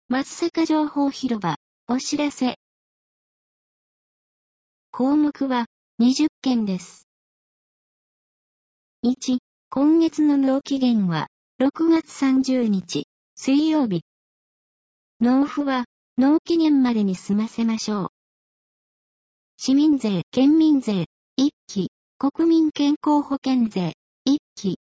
松阪情報広場、お知らせ。項目は20件です。1、今月の納期限は6月30日、水曜日。納付は納期限までに済ませましょう。市民税、県民税、1期、国民健康保険税、1期。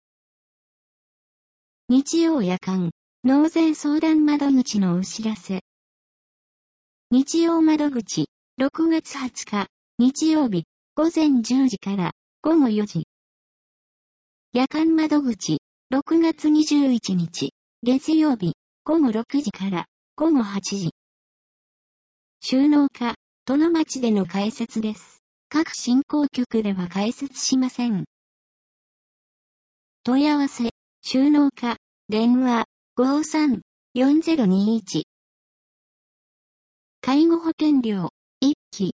日曜夜間、納税相談窓口のお知らせ。日曜窓口、6月20日、日曜日、午前10時から午後4時。夜間窓口、6月21日、月曜日、午後6時から午後8時。収納課、殿町での開設です。各振興局では開設しません。問い合わせ、収納課、電話、53-4021。介護保険料、1期。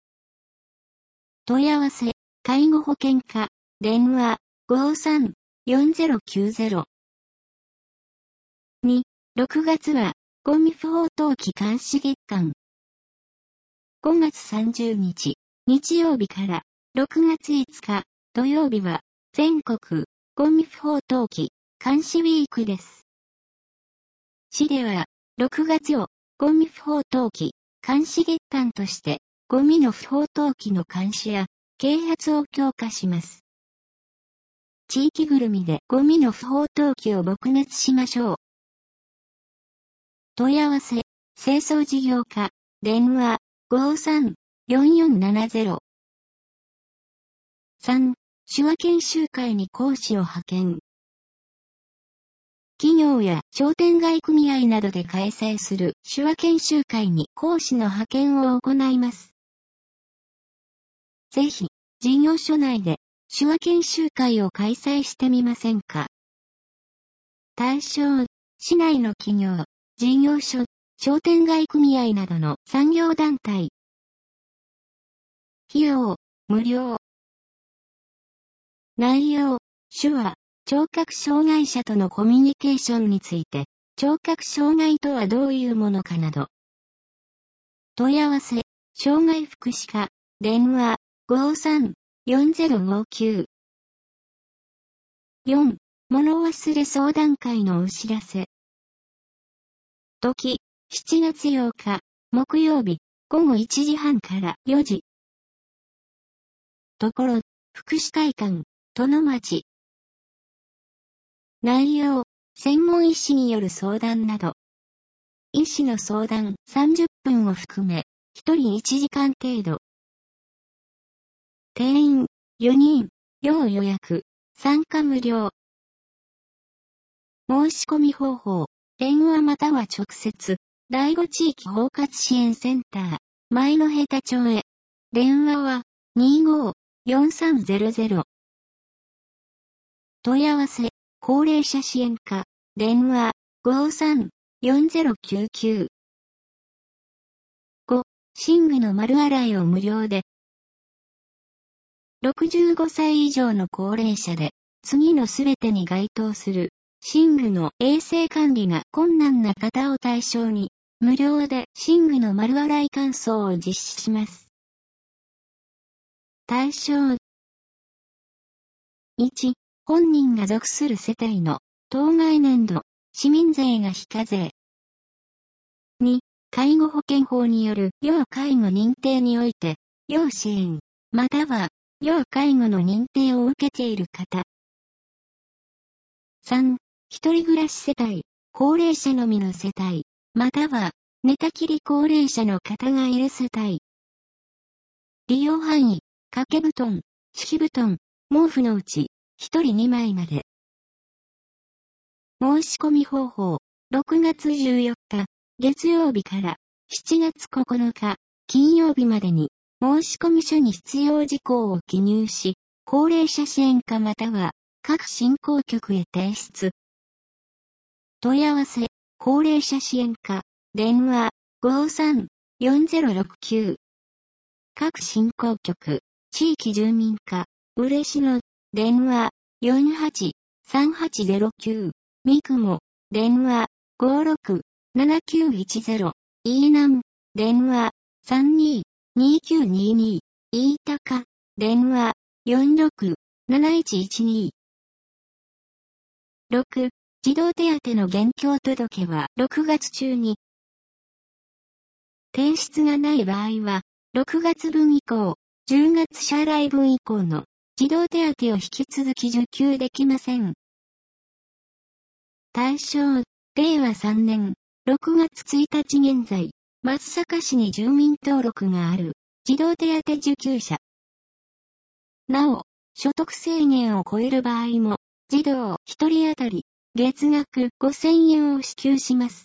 問い合わせ、介護保険課、電話、53-4090。2、6月は、ゴミ不法投棄監視月間。5月30日、日曜日から、6月5日、土曜日は、全国、ゴミ不法投棄、監視ウィークです。市では、6月を、ゴミ不法投棄、監視月間として、ゴミの不法投棄の監視や、啓発を強化します。地域ぐるみでゴミの不法投棄を撲滅しましょう。問い合わせ、清掃事業課、電話、53-4470。3、手話研修会に講師を派遣。企業や商店街組合などで開催する手話研修会に講師の派遣を行います。ぜひ、事業所内で手話研修会を開催してみませんか。対象、市内の企業、事業所、商店街組合などの産業団体。費用、無料。内容、手話、聴覚障害者とのコミュニケーションについて、聴覚障害とはどういうものかなど。問い合わせ、障害福祉課、電話、53-4059。4、物忘れ相談会のお知らせ。時、7月8日、木曜日、午後1時半から4時。ところ、福祉会館、殿町。内容、専門医師による相談など。医師の相談30分を含め、1人1時間程度。定員、4人、要予約、参加無料。申し込み方法、電話または直接、第5地域包括支援センター、前の下田町へ。電話は、25-4300。問い合わせ、高齢者支援課、電話、53-4099。5、寝具の丸洗いを無料で。65歳以上の高齢者で、次のすべてに該当する、寝具の衛生管理が困難な方を対象に、無料で寝具の丸洗い乾燥を実施します。対象。1、本人が属する世帯の当該年度、市民税が非課税。2、介護保険法による要介護認定において、要支援、または要介護の認定を受けている方。3、一人暮らし世帯、高齢者のみの世帯、または寝たきり高齢者の方がいる世帯。利用範囲、掛け布団、敷布団、毛布のうち、一人2枚まで。申し込み方法、6月14日、月曜日から7月9日、金曜日までに、申込書に必要事項を記入し、高齢者支援課または、各振興局へ提出。問い合わせ、高齢者支援課、電話、53-4069。各振興局、地域住民課、嬉野、電話、48-3809。三雲、電話、 7910、飯南、電話、32-2922、飯高、電話、46-7112。6、児童手当の現況届は6月中に。提出がない場合は、6月分以降、10月支払い分以降の児童手当を引き続き受給できません。対象、令和3年、6月1日現在、松阪市に住民登録がある、児童手当受給者。なお、所得制限を超える場合も、児童1人当たり、月額5000円を支給します。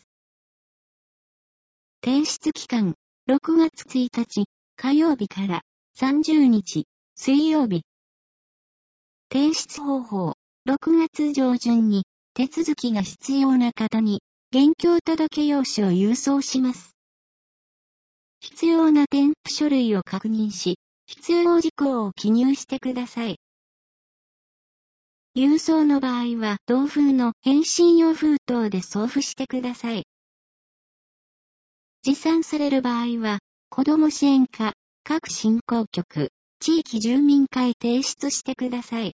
提出期間、6月1日、火曜日から30日、水曜日。提出方法、6月上旬に、手続きが必要な方に、現況届用紙を郵送します。必要な添付書類を確認し、必要事項を記入してください。郵送の場合は同封の返信用封筒で送付してください。持参される場合は、子ども支援課、各振興局、地域住民会提出してください。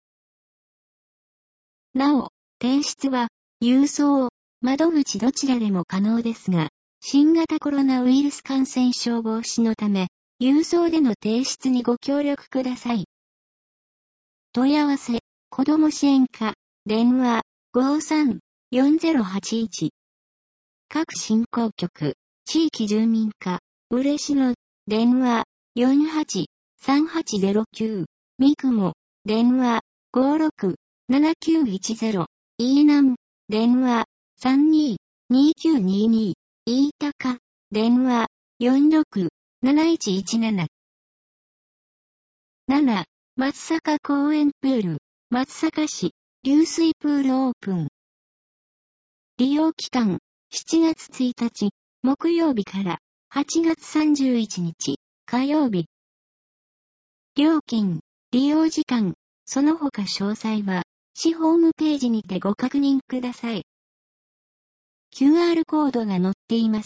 なお、提出は、郵送、窓口どちらでも可能ですが、新型コロナウイルス感染症防止のため、郵送での提出にご協力ください。問い合わせ、子ども支援課、電話、53-4081。各振興局、地域住民課、嬉野、電話、48-3809。三雲、電話、56-7910。飯南、電話、32-2922。飯高、電話、46-7117。7、松阪公園プール、松阪市、流水プールオープン。利用期間、7月1日、木曜日から8月31日、火曜日。料金、利用時間、その他詳細は、市ホームページにてご確認ください。QR コードが載っています。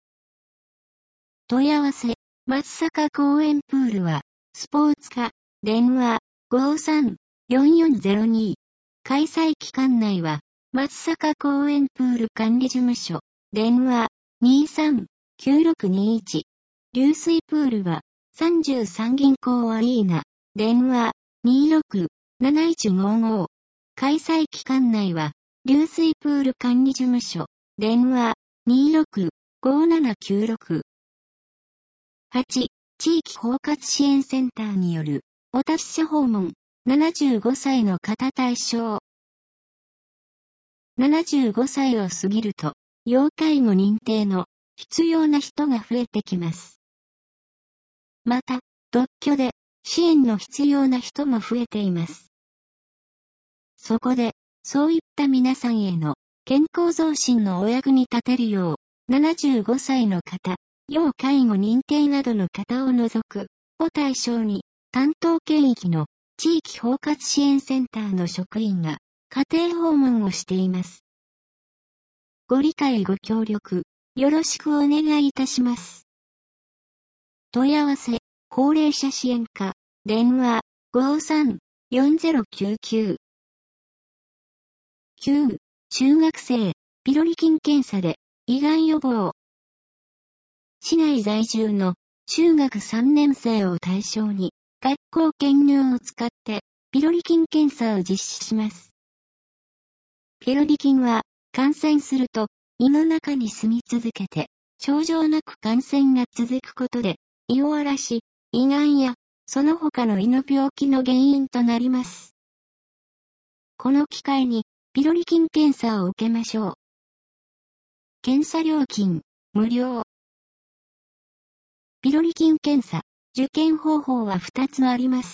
問い合わせ、松阪公園プールは、スポーツ課、電話、53-4402。開催期間内は、松阪公園プール管理事務所、電話、23-9621。流水プールは、33銀行アリーナ、電話、26-7155。開催期間内は、流水プール管理事務所、電話、26-5796。8、地域包括支援センターによる、お達者訪問、75歳の方対象。75歳を過ぎると、要介護認定の必要な人が増えてきます。また、独居で支援の必要な人も増えています。そこで、そういった皆さんへの健康増進のお役に立てるよう、75歳の方、要介護認定などの方を除く、を対象に、担当県域の地域包括支援センターの職員が家庭訪問をしています。ご理解ご協力、よろしくお願いいたします。問い合わせ、高齢者支援課、電話、53-4099。9、中学生、ピロリ菌検査で、胃がん予防。市内在住の中学3年生を対象に、学校検入を使って、ピロリ菌検査を実施します。ピロリ菌は、感染すると、胃の中に住み続けて、症状なく感染が続くことで、胃を荒らし、胃がんや、その他の胃の病気の原因となります。この機会に、ピロリ菌検査を受けましょう。検査料金、無料。ピロリ菌検査、受験方法は2つあります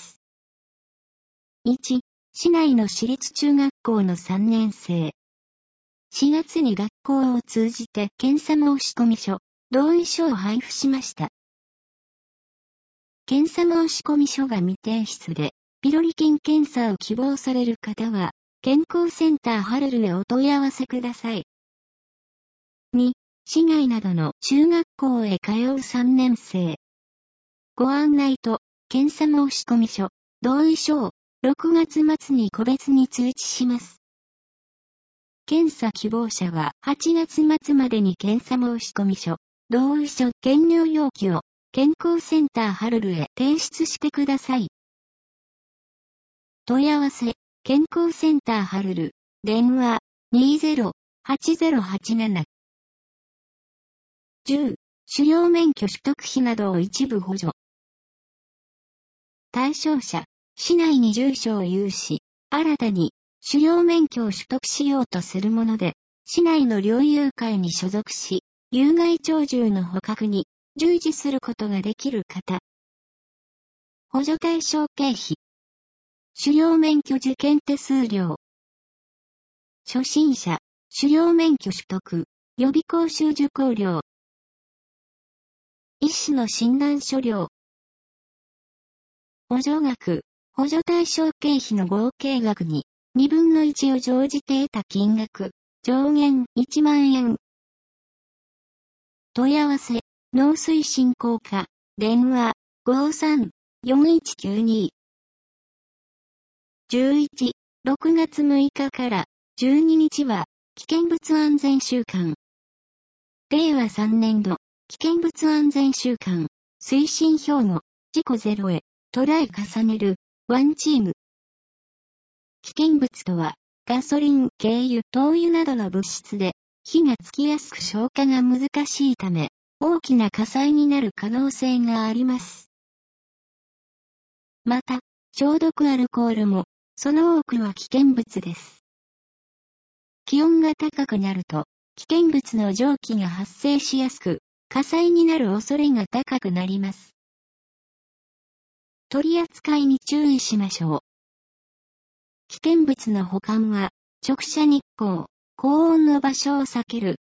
。1、市内の私立中学校の3年生。4月に学校を通じて検査申込書、同意書を配布しました。検査申込書が未提出で、ピロリ菌検査を希望される方は、健康センターハルルへお問い合わせください。2、 市外などの中学校へ通う3年生。ご案内と、検査申込書、同意書を、6月末に個別に通知します。検査希望者は8月末までに検査申込書、同意書、検尿要記を、健康センターハルルへ提出してください。問い合わせ、健康センターハルル、電話、20-8087。10、狩猟免許取得費などを一部補助。対象者、市内に住所を有し、新たに狩猟免許を取得しようとするもので、市内の猟友会に所属し、有害鳥獣の捕獲に従事することができる方。補助対象経費。狩猟免許受験手数料。初心者、狩猟免許取得、予備講習受講料。医師の診断書料。補助額、補助対象経費の合計額に、2分の1を乗じて得た金額、上限1万円。問い合わせ、農水振興課、電話、53-4192。11、6月6日から12日は、危険物安全週間。令和3年度、危険物安全週間、推進標語、事故ゼロへ、トライ重ねる、ワンチーム。危険物とは、ガソリン、軽油、灯油などの物質で、火がつきやすく消火が難しいため、大きな火災になる可能性があります。また、消毒アルコールも、その多くは危険物です。気温が高くなると、危険物の蒸気が発生しやすく、火災になる恐れが高くなります。取り扱いに注意しましょう。危険物の保管は、直射日光、高温の場所を避ける。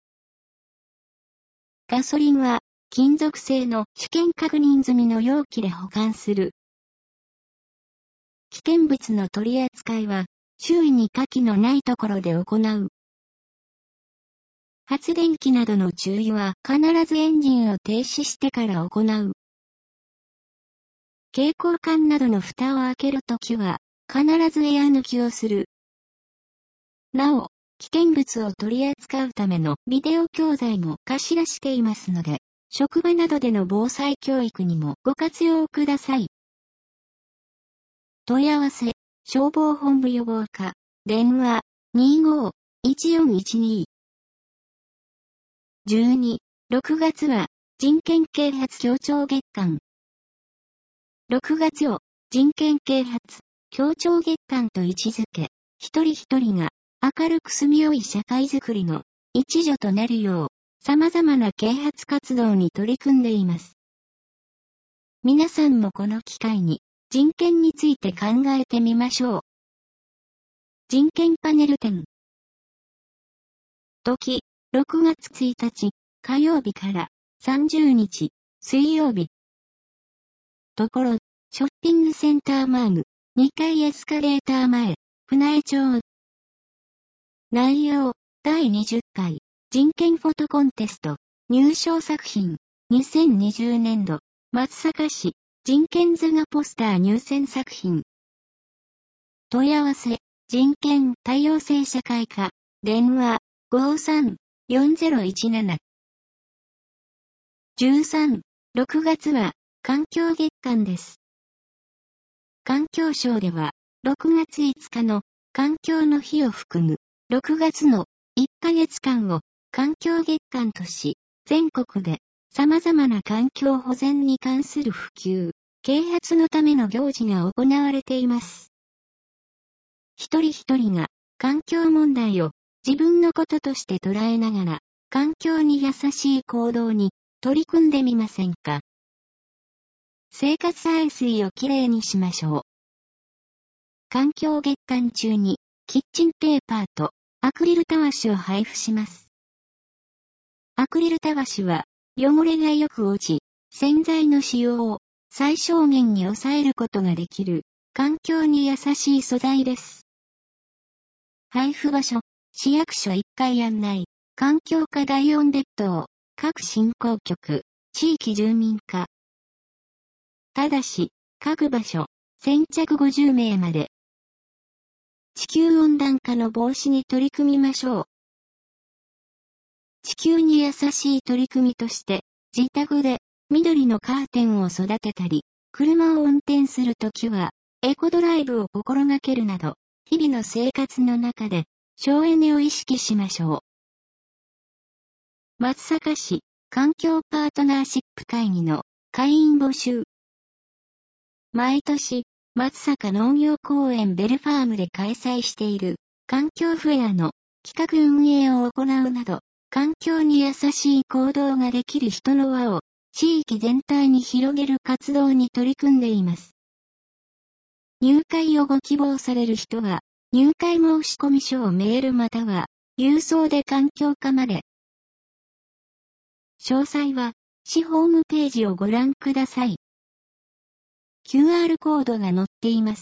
ガソリンは、金属製の主権確認済みの容器で保管する。危険物の取り扱いは、周囲に火気のないところで行う。発電機などの注意は必ずエンジンを停止してから行う。携行缶などの蓋を開けるときは、必ずエア抜きをする。なお、危険物を取り扱うためのビデオ教材も貸し出していますので、職場などでの防災教育にもご活用ください。問い合わせ、消防本部予防課、電話、25-1412。12、6月は、人権啓発協調月間。6月を、人権啓発、協調月間と位置づけ、一人一人が、明るく住みよい社会づくりの、一助となるよう、様々な啓発活動に取り組んでいます。皆さんもこの機会に、人権について考えてみましょう。人権パネル展。時、6月1日、火曜日から30日、水曜日。ところ、ショッピングセンターマーム、2階エスカレーター前、船江町。内容、第20回、人権フォトコンテスト、入賞作品、2020年度、松阪市、人権図画ポスター入選作品。問い合わせ、人権多様性社会科、電話、53-4017。13、6月は、環境月間です。環境省では、6月5日の環境の日を含む、6月の1ヶ月間を環境月間とし、全国で様々な環境保全に関する普及、啓発のための行事が行われています。一人一人が環境問題を自分のこととして捉えながら、環境に優しい行動に取り組んでみませんか？生活排水をきれいにしましょう。環境月間中にキッチンペーパーとアクリルたわしを配布します。アクリルたわしは汚れがよく落ち、洗剤の使用を最小限に抑えることができる環境に優しい素材です。配布場所、市役所1階案内、環境課第4列島。 各振興局、地域住民課。ただし、各場所、先着50名まで。地球温暖化の防止に取り組みましょう。地球に優しい取り組みとして、自宅で緑のカーテンを育てたり、車を運転するときは、エコドライブを心がけるなど、日々の生活の中で、省エネを意識しましょう。松阪市環境パートナーシップ会議の会員募集。毎年、松阪農業公園ベルファームで開催している環境フェアの企画運営を行うなど、環境に優しい行動ができる人の輪を地域全体に広げる活動に取り組んでいます。入会をご希望される人は、入会申込書をメールまたは郵送で環境課まで。詳細は、市ホームページをご覧ください。QR コードが載っています。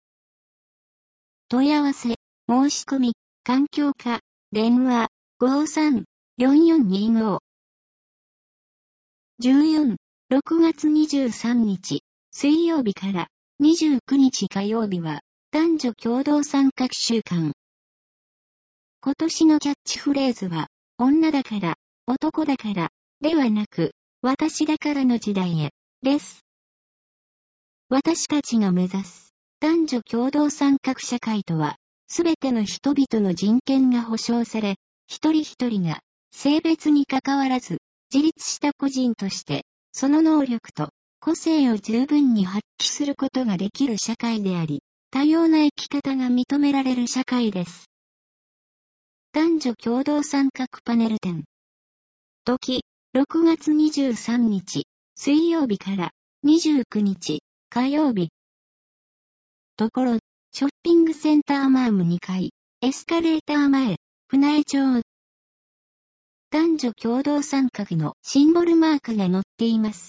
問い合わせ、申し込み、環境課、電話、53-4425。14、6月23日、水曜日から29日火曜日は、男女共同参画週間。今年のキャッチフレーズは、女だから、男だから、ではなく、私だからの時代へ、です。私たちが目指す、男女共同参画社会とは、すべての人々の人権が保障され、一人一人が、性別に関わらず、自立した個人として、その能力と個性を十分に発揮することができる社会であり、多様な生き方が認められる社会です。男女共同参画パネル展。時、6月23日、水曜日から29日、火曜日。ところ、ショッピングセンターマーム2階、エスカレーター前、船江町。男女共同参画のシンボルマークが載っています。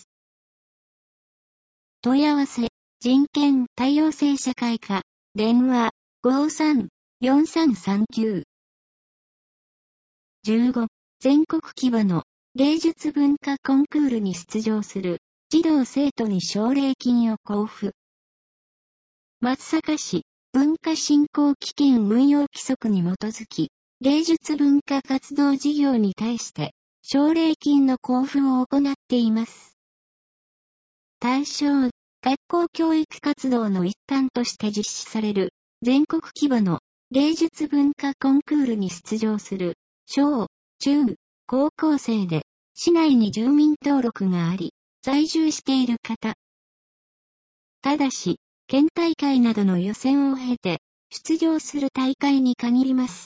問い合わせ、人権多様性社会科、電話、53-4339。15、全国規模の芸術文化コンクールに出場する児童生徒に奨励金を交付。松阪市文化振興基金運用規則に基づき、芸術文化活動事業に対して奨励金の交付を行っています。対象、学校教育活動の一環として実施される全国規模の芸術文化コンクールに出場する小、中、高校生で市内に住民登録があり在住している方。ただし、県大会などの予選を経て出場する大会に限ります。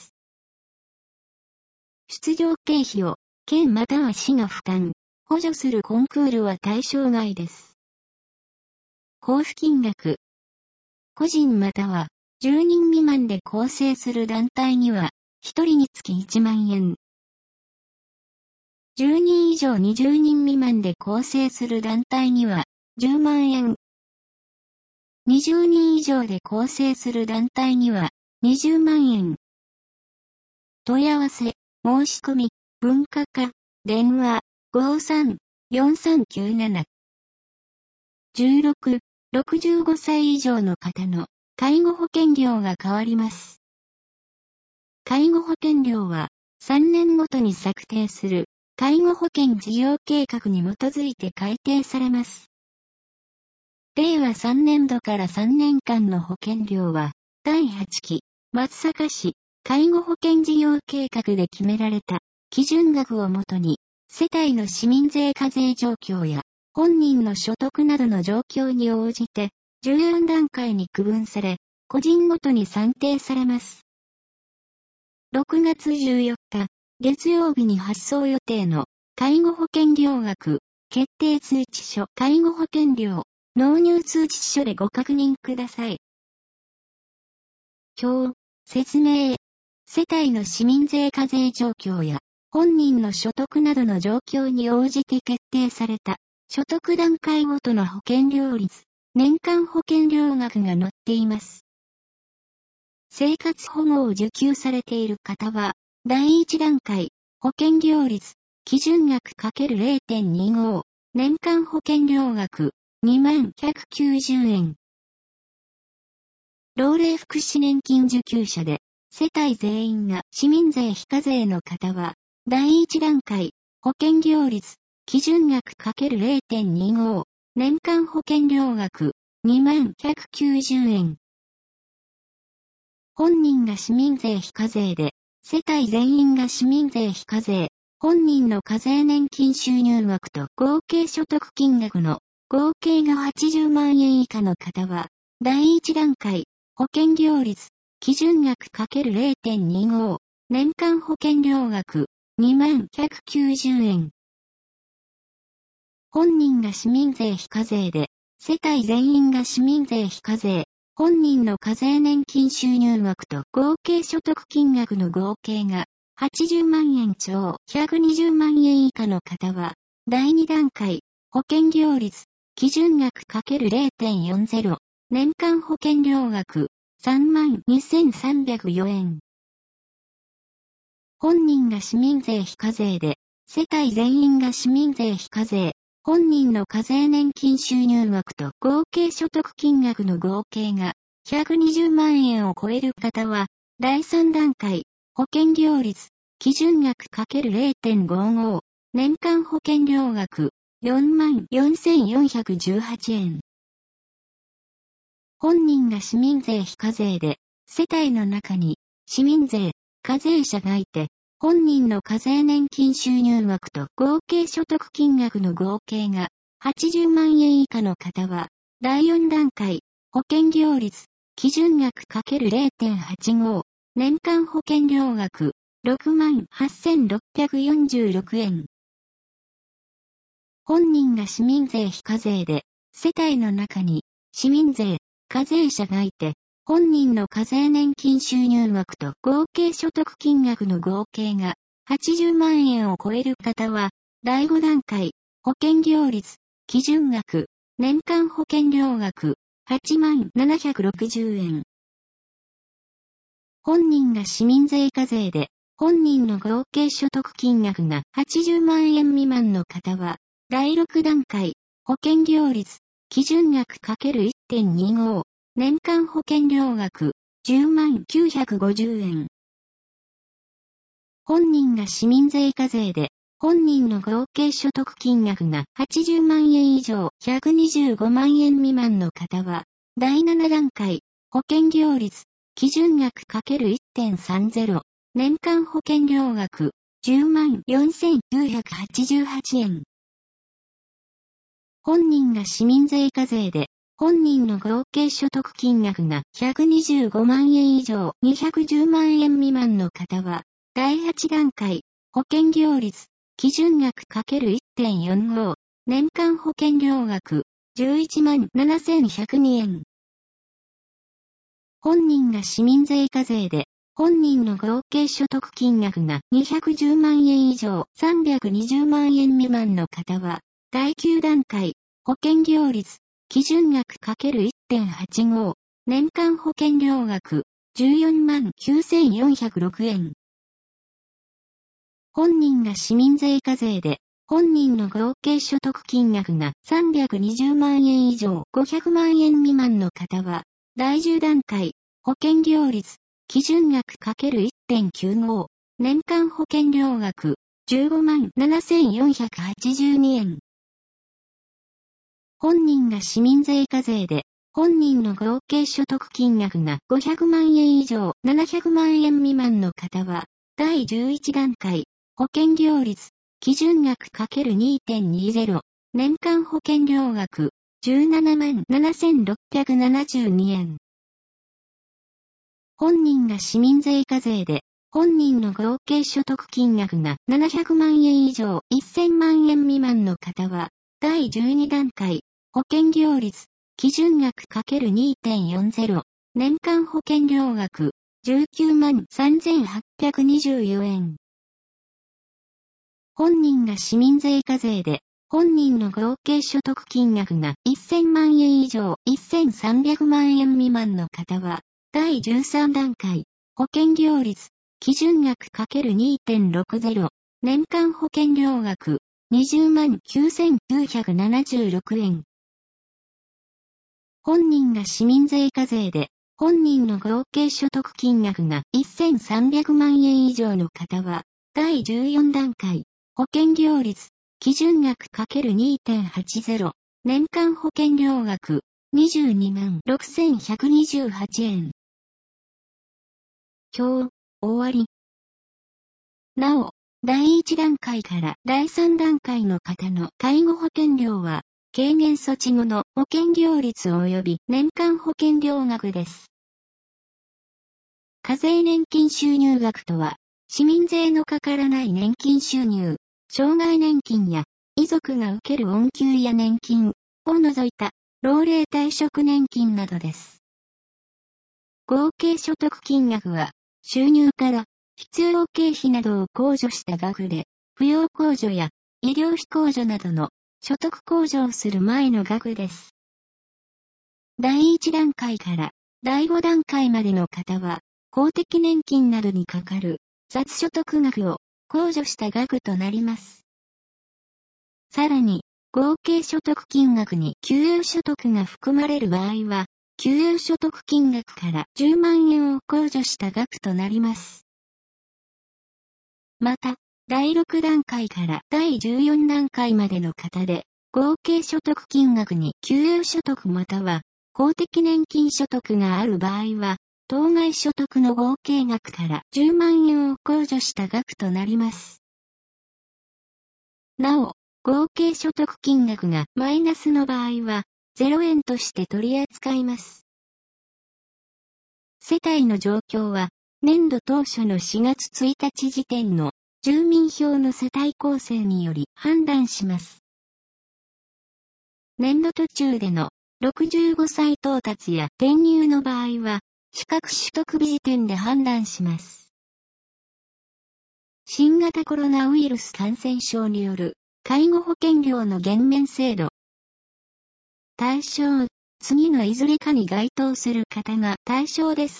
出場経費を県または市が負担、補助するコンクールは対象外です。交付金額。個人または10人未満で構成する団体には1人につき1万円。10人以上20人未満で構成する団体には10万円。20人以上で構成する団体には20万円。問い合わせ、申し込み、文化課、電話、53-4397。16、65歳以上の方の介護保険料が変わります。介護保険料は3年ごとに策定する介護保険事業計画に基づいて改定されます。令和3年度から3年間の保険料は第8期松阪市介護保険事業計画で決められた基準額をもとに世帯の市民税課税状況や本人の所得などの状況に応じて14段階に区分され個人ごとに算定されます。6月14日月曜日に発送予定の介護保険料額決定通知書介護保険料納入通知書でご確認ください。表、説明。世帯の市民税課税状況や本人の所得などの状況に応じて決定された所得段階ごとの保険料率、年間保険料額が載っています。生活保護を受給されている方は、第1段階、保険料率、 基準額 ×0.25、年間保険料額、2190円。老齢福祉年金受給者で、世帯全員が市民税非課税の方は、第1段階、保険料率、基準額 ×0.25、年間保険料額、2190円。本人が市民税非課税で、世帯全員が市民税非課税、本人の課税年金収入額と合計所得金額の合計が80万円以下の方は、第1段階、保険料率、基準額 ×0.25、年間保険料額、2190円。本人が市民税非課税で、世帯全員が市民税非課税、本人の課税年金収入額と合計所得金額の合計が80万円超120万円以下の方は、第2段階、保険料率、基準額 ×0.40、年間保険料額、32,304円。本人が市民税非課税で、世帯全員が市民税非課税、本人の課税年金収入額と合計所得金額の合計が120万円を超える方は、第3段階、保険料率、基準額 ×0.55、年間保険料額、44,418円。本人が市民税非課税で、世帯の中に市民税、課税者がいて、本人の課税年金収入額と合計所得金額の合計が80万円以下の方は、第4段階、保険料率、基準額 ×0.85、年間保険料額、68,646円。本人が市民税非課税で、世帯の中に市民税、課税者がいて、本人の課税年金収入額と合計所得金額の合計が80万円を超える方は、第5段階、保険料率、基準額、年間保険料額、8760円。本人が市民税課税で、本人の合計所得金額が80万円未満の方は、第6段階、保険料率、基準額 ×1.25、年間保険料額、10950円。本人が市民税課税で、本人の合計所得金額が80万円以上125万円未満の方は、第7段階、保険料率、基準額 ×1.30、年間保険料額、104,988円。本人が市民税課税で、本人の合計所得金額が125万円以上210万円未満の方は、第8段階、保険料率、基準額 ×1.45、年間保険料額、117,102円。本人が市民税課税で、本人の合計所得金額が210万円以上320万円未満の方は、第9段階、保険料率、基準額 ×1.85、年間保険料額、149,406円。本人が市民税課税で、本人の合計所得金額が320万円以上500万円未満の方は、第10段階、保険料率、基準額 ×1.95、年間保険料額、157,482円。本人が市民税課税で、本人の合計所得金額が500万円以上700万円未満の方は、第11段階、保険料率、基準額 ×2.20、年間保険料額、177,672円。本人が市民税課税で、本人の合計所得金額が700万円以上1000万円未満の方は、第12段階、保険料率、基準額 ×2.40、年間保険料額、193,824円。本人が市民税課税で、本人の合計所得金額が1000万円以上1300万円未満の方は、第13段階、保険料率、基準額 ×2.60、 年間保険料額、209,976 円。本人が市民税課税で、本人の合計所得金額が1300万円以上の方は、第14段階、保険料率、基準額 ×2.80、年間保険料額、226,128 円。終わり。なお、第1段階から第3段階の方の介護保険料は、軽減措置後の保険料率及び年間保険料額です。課税年金収入額とは、市民税のかからない年金収入、障害年金や遺族が受ける恩給や年金を除いた老齢退職年金などです。合計所得金額は、収入から必要経費などを控除した額で、扶養控除や医療費控除などの所得控除をする前の額です。第1段階から第5段階までの方は、公的年金などにかかる雑所得額を控除した額となります。さらに、合計所得金額に給与所得が含まれる場合は、給与所得金額から10万円を控除した額となります。また、第6段階から第14段階までの方で、合計所得金額に給与所得または公的年金所得がある場合は、当該所得の合計額から10万円を控除した額となります。なお、合計所得金額がマイナスの場合は、0円として取り扱います。世帯の状況は、年度当初の4月1日時点の住民票の世帯構成により判断します。年度途中での65歳到達や転入の場合は、資格取得日時点で判断します。新型コロナウイルス感染症による介護保険料の減免制度。対象、次のいずれかに該当する方が対象です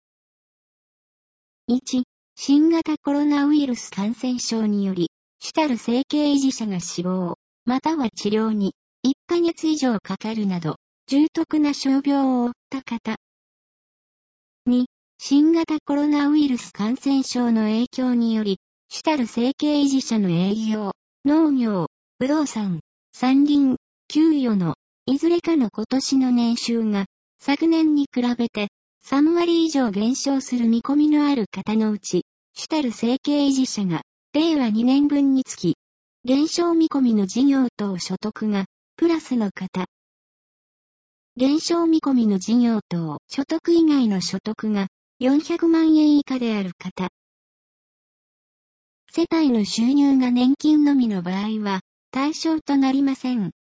。1、新型コロナウイルス感染症により、主たる生計維持者が死亡、または治療に1ヶ月以上かかるなど、重篤な傷病を負った方。2、新型コロナウイルス感染症の影響により、主たる生計維持者の営業、農業、不動産、山林、給与の、いずれかの今年の年収が、昨年に比べて、3割以上減少する見込みのある方のうち、主たる生計維持者が、令和2年分につき、減少見込みの事業等所得が、プラスの方。減少見込みの事業等所得以外の所得が400万円以下である方。世帯の収入が年金のみの場合は対象となりません。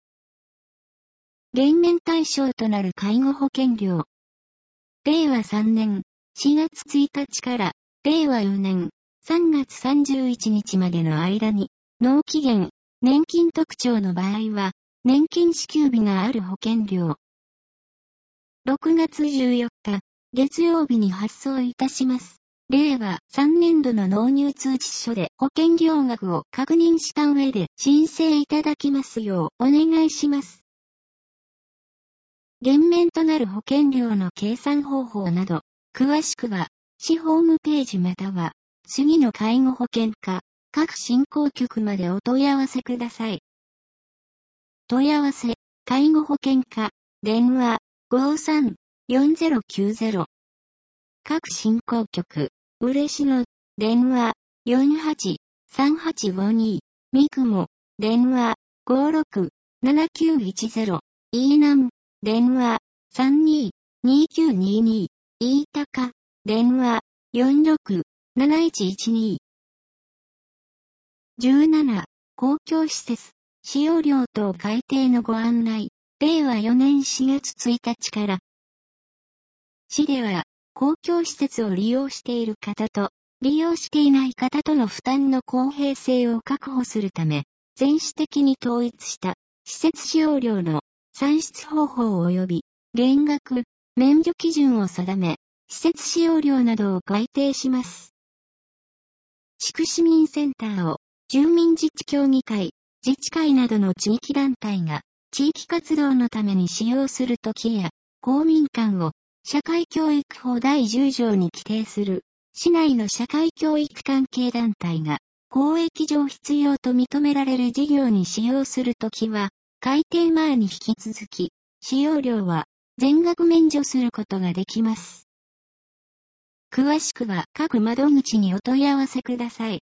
減免対象となる介護保険料。令和3年4月1日から令和4年3月31日までの間に納期限、年金特徴の場合は年金支給日がある保険料。6月14日、月曜日に発送いたします。令和3年度の納入通知書で保険料額を確認した上で申請いただきますようお願いします。減免となる保険料の計算方法など、詳しくは、市ホームページまたは、次の介護保険課、各振興局までお問い合わせください。問い合わせ、介護保険課、電話、53-4090。各振興局、嬉野、電話、48-3852。三雲、電話、56-7910。飯南、電話、32-2922。飯高、電話、46-7112。17、公共施設、使用料等改定のご案内。令和4年4月1日から、市では、公共施設を利用している方と、利用していない方との負担の公平性を確保するため、全市的に統一した、施設使用料の算出方法及び、減額、免除基準を定め、施設使用料などを改定します。 地区市民センターを住民自治協議会、自治会などの地域団体が地域活動のために使用するときや、公民館を社会教育法第10条に規定する市内の社会教育関係団体が公益上必要と認められる事業に使用するときは、改定前に引き続き、使用料は全額免除することができます。詳しくは各窓口にお問い合わせください。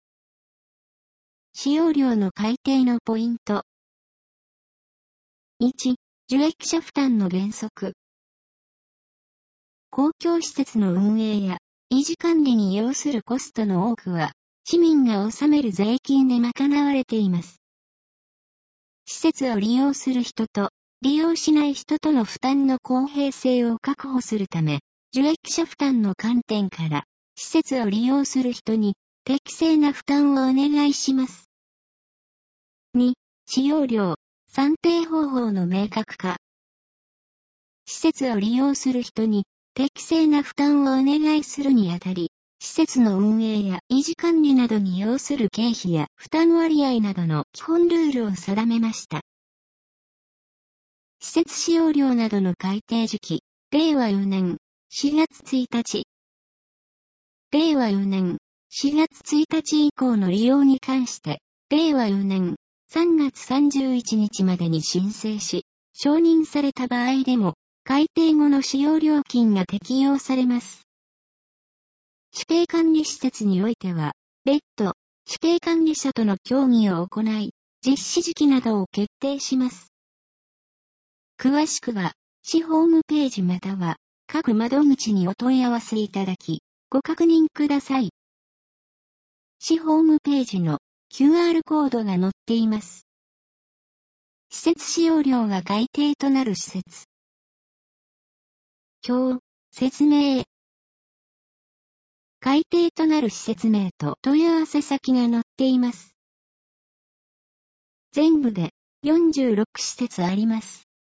使用料の改定のポイント。1、受益者負担の原則。公共施設の運営や維持管理に要するコストの多くは、市民が納める税金で賄われています。施設を利用する人と利用しない人との負担の公平性を確保するため、受益者負担の観点から、施設を利用する人に適正な負担をお願いします。2、使用料、算定方法の明確化。施設を利用する人に適正な負担をお願いするにあたり、施設の運営や維持管理などに要する経費や負担割合などの基本ルールを定めました。施設使用料などの改定時期、令和4年4月1日。令和4年4月1日以降の利用に関して、令和4年3月31日までに申請し、承認された場合でも、改定後の使用料金が適用されます。指定管理施設においては、別途、指定管理者との協議を行い、実施時期などを決定します。詳しくは、市ホームページまたは、各窓口にお問い合わせいただき、ご確認ください。市ホームページの QR コードが載っています。施設使用料が改定となる施設。表、説明。改定となる施設名と問い合わせ先が載っています。全部で46施設あります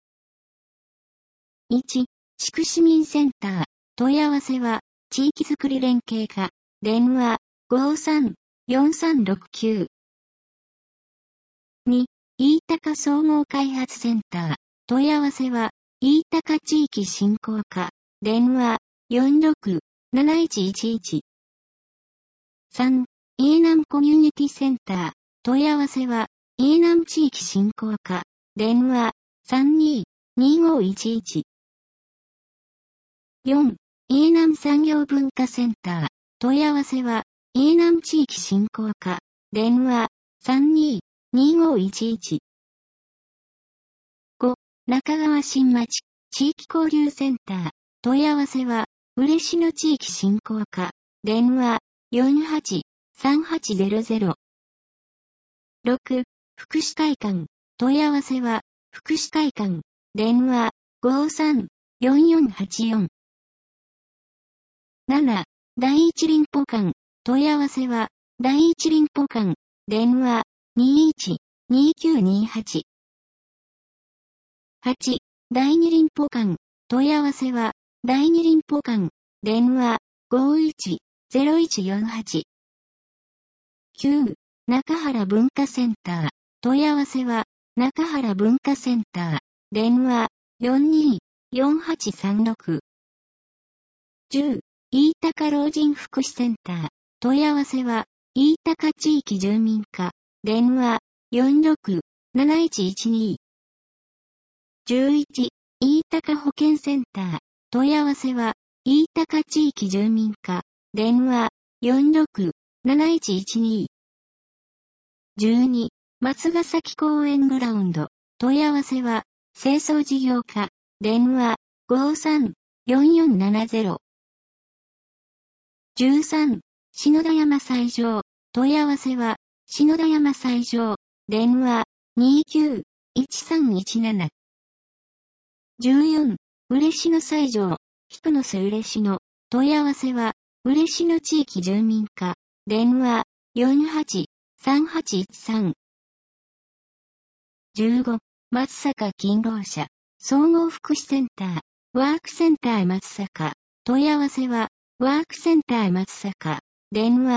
。1、地区市民センター。問い合わせは、地域づくり連携課。電話、53-4369。2、飯高総合開発センター。問い合わせは、飯高地域振興課。電話、46-7111。3、飯南コミュニティセンター。問い合わせは、飯南地域振興課。電話、32-2511。4、飯南産業文化センター。問い合わせは、飯南地域振興課。電話、32-2511。5、中川新町地域交流センター。問い合わせは、嬉野地域振興課。電話、48-3800。6、福祉会館。問い合わせは、福祉会館。電話、53-4484。7、第一林保館。問い合わせは、第一林保館。電話、21-2928。8、第二林保館。問い合わせは、第二林保館。電話、51-0148。9、中原文化センター。問い合わせは、中原文化センター。電話、42-4836。10、飯高老人福祉センター。問い合わせは、飯高地域住民課。電話、46-7112。11、飯高保健センター。問い合わせは、飯高地域住民課。電話、46-7112。12、松ヶ崎公園グラウンド。問い合わせは、清掃事業課。電話、53-4470。13、篠田山斎場。問い合わせは、篠田山斎場。電話、29-1317。14、嬉野斎場。菊の瀬嬉野。問い合わせは、嬉野地域住民課。電話、48-3813。15、松阪勤労者。総合福祉センター。ワークセンター松阪。問い合わせは、ワークセンター松阪。電話、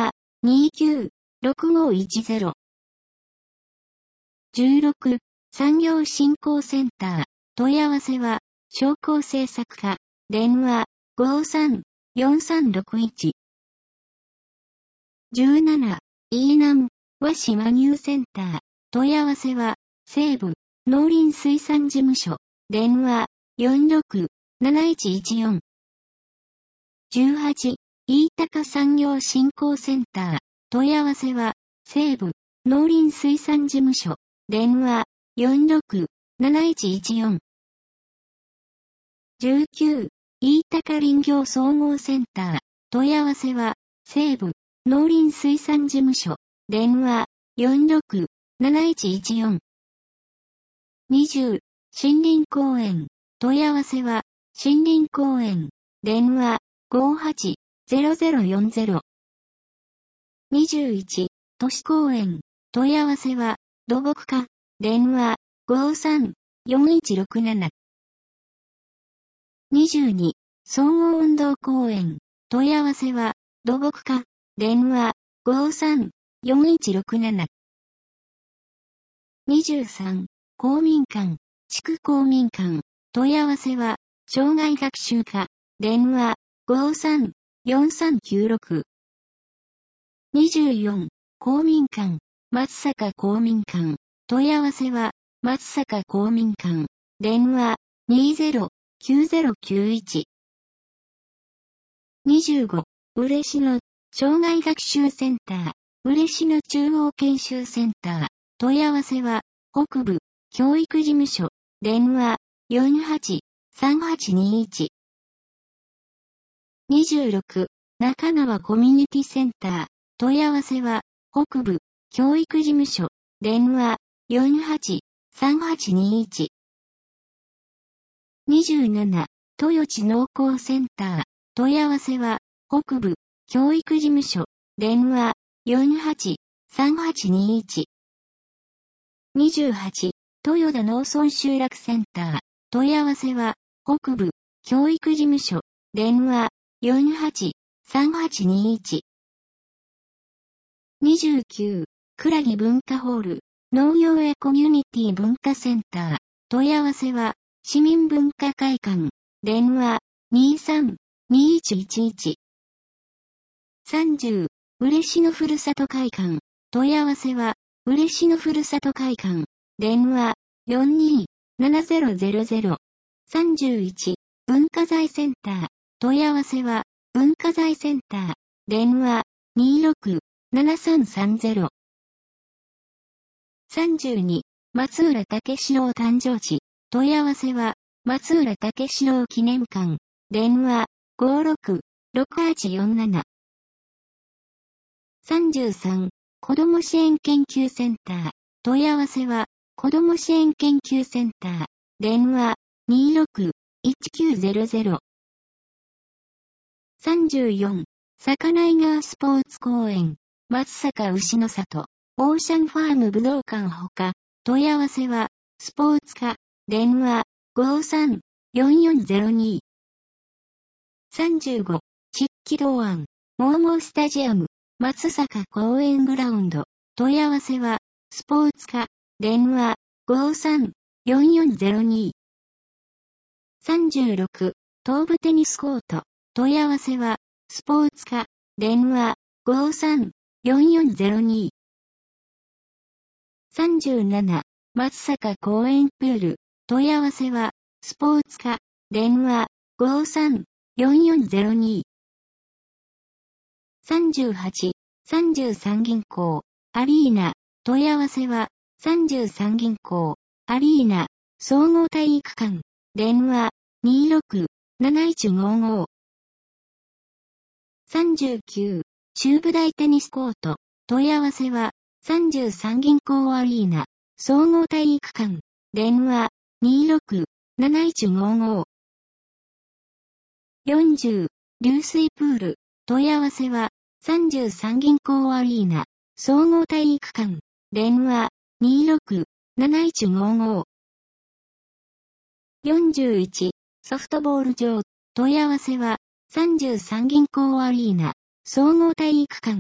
29-6510。16、産業振興センター。問い合わせは、商工政策課。電話、53-4361。17、飯南、和島乳センター。問い合わせは、西部、農林水産事務所。電話、46-7114。18、飯高産業振興センター。問い合わせは、西部、農林水産事務所。電話、46-7114。19、飯高林業総合センター。問い合わせは、西部、農林水産事務所。電話、46-7114。20、森林公園。問い合わせは、森林公園。電話、58-0040。21、都市公園。問い合わせは、土木課。電話、53-4167。22、総合運動公園。問い合わせは、土木課。電話、53-4167。23、公民館。地区公民館。問い合わせは、障害学習課。電話、53-4396。24、公民館。松坂公民館。問い合わせは、松坂公民館。電話、20-9091。25、嬉野、障害学習センター。嬉野中央研修センター。問い合わせは、北部、教育事務所。電話、48-3821。26、中川コミュニティセンター。問い合わせは、北部、教育事務所。電話、48-3821。27、豊地農工センター。問い合わせは、北部、教育事務所。電話、48-3821。28、豊田農村集落センター。問い合わせは、北部、教育事務所。電話、48-3821。29、倉木文化ホール。農業やコミュニティ文化センター。問い合わせは、市民文化会館。電話、23-2111。30、嬉野ふるさと会館。問い合わせは、嬉野ふるさと会館。電話、42-7000。31、文化財センター。問い合わせは、文化財センター。電話、26-7330。32、松浦武四郎誕生地。問い合わせは、松浦武四郎記念館。電話、56-6847。33、子ども支援研究センター。問い合わせは、子ども支援研究センター。電話、26-1900。34、魚井川スポーツ公園。松坂牛の里。オーシャンファーム武道館ほか。問い合わせは、スポーツ課。電話、53-4402。35、漆器道案。モーモースタジアム。松坂公園グラウンド。問い合わせは、スポーツ課。電話、53-4402。36、東部テニスコート。問い合わせは、スポーツ課。電話、53-4402。37、松坂公園プール。問い合わせは、スポーツ課。電話、53-4402。38、33銀行、アリーナ。問い合わせは、33銀行、アリーナ、総合体育館。電話、26-7155。39、中部大テニスコート。問い合わせは、33銀行アリーナ、総合体育館。電話、26-7155。40、流水プール。問い合わせは、33銀行アリーナ、総合体育館。電話、26-7155。41、ソフトボール場。問い合わせは、33銀行アリーナ、総合体育館。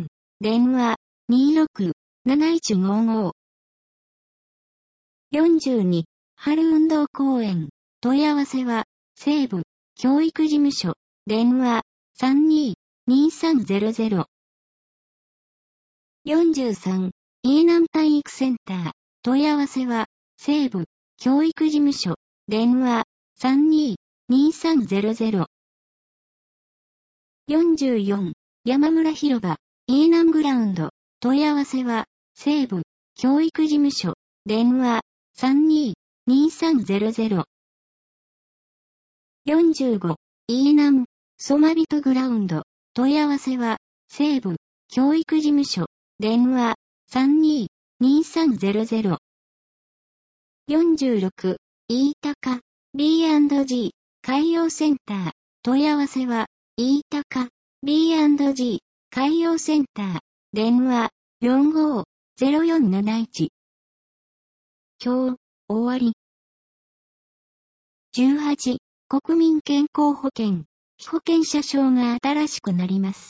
電話、26-7155。42、春運動公園、問い合わせは、西部、教育事務所、電話、32-2300。43、飯南体育センター、問い合わせは、西部、教育事務所、電話、32-2300。44、山村広場、飯南グラウンド、問い合わせは、西部、教育事務所、電話、32-2300。45、飯南、ソマビトグラウンド、問い合わせは、西部、教育事務所、電話、32-2300。46、飯高、B&G、海洋センター、問い合わせは、飯高、B&G、海洋センター、電話、45-0471。今日、終わり。18、国民健康保険、被保険者証が新しくなります。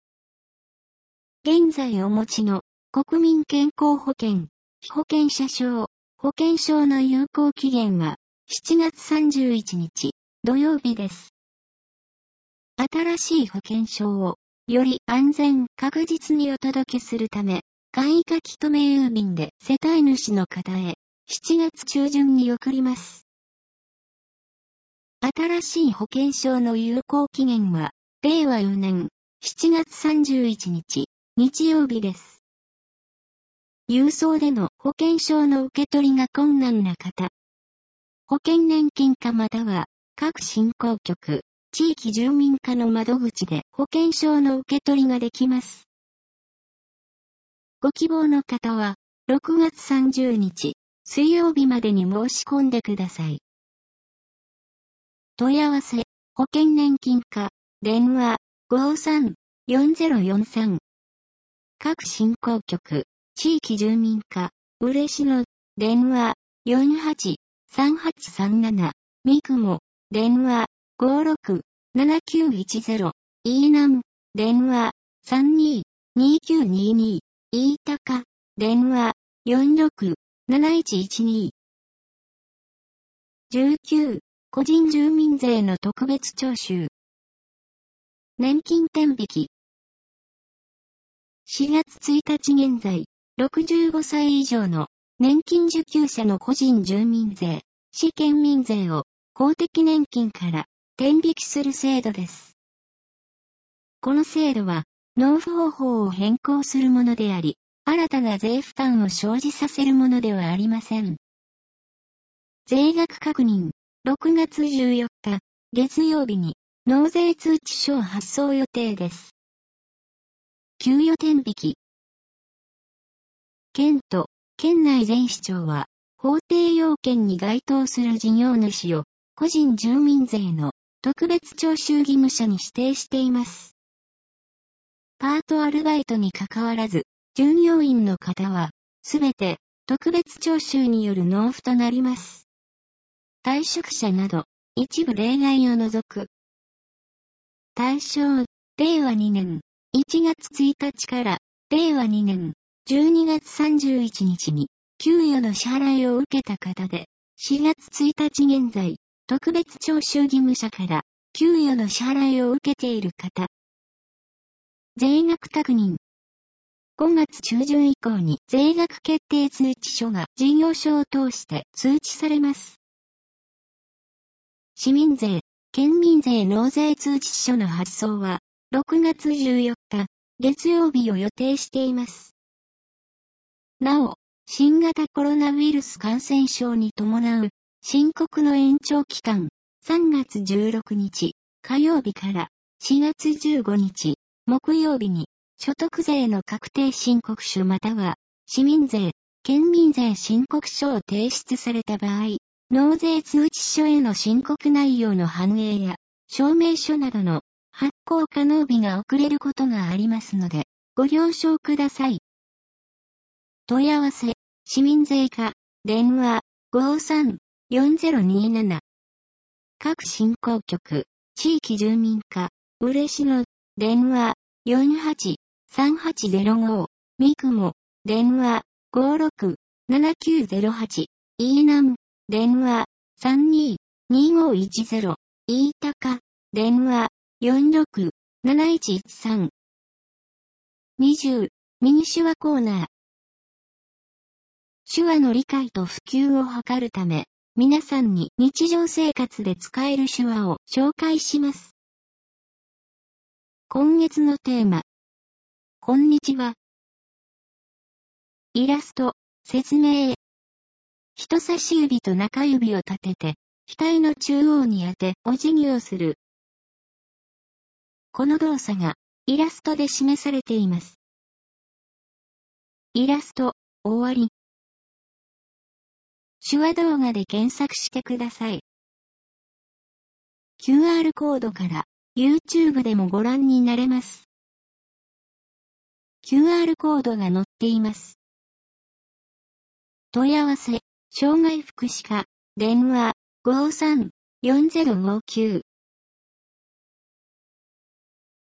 現在お持ちの国民健康保険、被保険者証、保険証の有効期限は7月31日土曜日です。新しい保険証をより安全確実にお届けするため、簡易書き留め郵便で世帯主の方へ7月中旬に送ります。新しい保険証の有効期限は令和4年7月31日日曜日です。郵送での保険証の受け取りが困難な方、保険年金課または各振興局、地域住民課の窓口で保険証の受け取りができます。ご希望の方は6月30日水曜日までに申し込んでください。問い合わせ、保険年金課、電話、53-4043。各振興局、地域住民課、嬉野、電話、48-3837。三雲、電話、56-7910。飯南、電話、32-2922。飯高、電話、46-7112。19、個人住民税の特別徴収。年金天引き。4月1日現在、65歳以上の年金受給者の個人住民税、市県民税を公的年金から天引きする制度です。この制度は納付方法を変更するものであり、新たな税負担を生じさせるものではありません。税額確認、6月14日、月曜日に納税通知書を発送予定です。給与天引き。県と県内全市町は法定要件に該当する事業主を個人住民税の特別徴収義務者に指定しています。パートアルバイトに関わらず、従業員の方はすべて特別徴収による納付となります。退職者など一部例外を除く。対象、令和2年1月1日から令和2年12月31日に給与の支払いを受けた方で、4月1日現在、特別徴収義務者から給与の支払いを受けている方。税額確認。5月中旬以降に税額決定通知書が事業所を通して通知されます。市民税、県民税納税通知書の発送は6月14日、月曜日を予定しています。なお、新型コロナウイルス感染症に伴う申告の延長期間、3月16日火曜日から4月15日木曜日に所得税の確定申告書または市民税、県民税申告書を提出された場合、納税通知書への申告内容の反映や証明書などの発行可能日が遅れることがありますので、ご了承ください。問い合わせ、市民税課、電話、53-4027。各振興局、地域住民課、嬉野、電話、 3805、ミクモ、電話、56-7908、イーナム、電話、32-2510、イータカ、電話、46-7113。20、ミニ手話コーナー。手話の理解と普及を図るため、皆さんに日常生活で使える手話を紹介します。今月のテーマ。こんにちは。イラスト、説明。人差し指と中指を立てて、額の中央に当て、お辞儀をする。この動作が、イラストで示されています。イラスト、終わり。手話動画で検索してください。QR コードから YouTube でもご覧になれます。QR コードが載っています。問い合わせ、障害福祉課、電話、53-4059